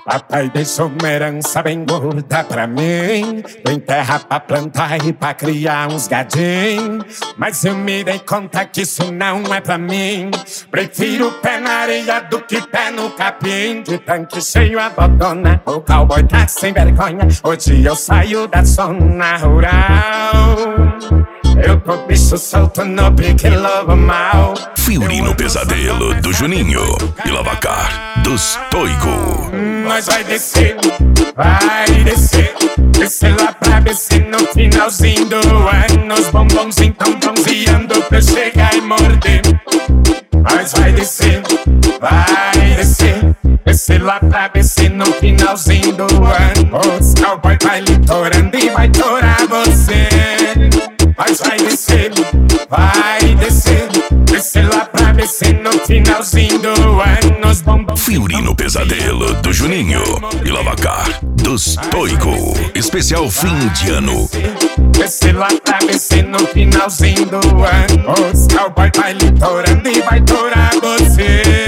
Papai deixou uma herança bem gorda pra mim. Tem terra pra plantar e pra criar uns gadinhos. Mas eu me dei conta que isso não é pra mim. Prefiro pé na areia do que pé no capim. De tanque cheio a botona, o cowboy tá sem vergonha. Hoje eu saio da zona rural. Eu tô bicho solto no pique lobo mal. Fiorino Pesadelo do Juninho e Lavacar dos Toigo. Nós vai descer, descer lá pra BC no finalzinho do ano. Os bombons então bronzeando pra eu chegar e morder. Nós vai descer, descer lá pra BC no finalzinho do ano. Os cowboy vai litorando e vai torar você. Nós vai descer, descer lá pra BC no finalzinho do ano. Os bombons Fiorino Pesadelo do Juninho e Lavacar dos Toigo. Especial fim de ano. Descer lá pra BC no finalzinho do ano. Os cowboy vai litorando e vai torar você.